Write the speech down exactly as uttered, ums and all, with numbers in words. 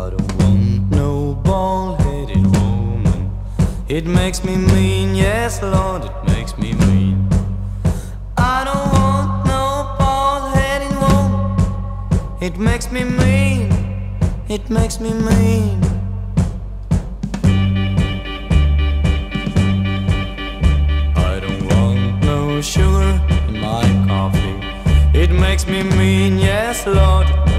don't want no bald-headed woman. It makes me mean, yes Lord, it makes me mean. I don't want no bald-headed woman. It makes me mean, it makes me mean. I don't want no sugar in my coffee. It makes me mean, yes Lord,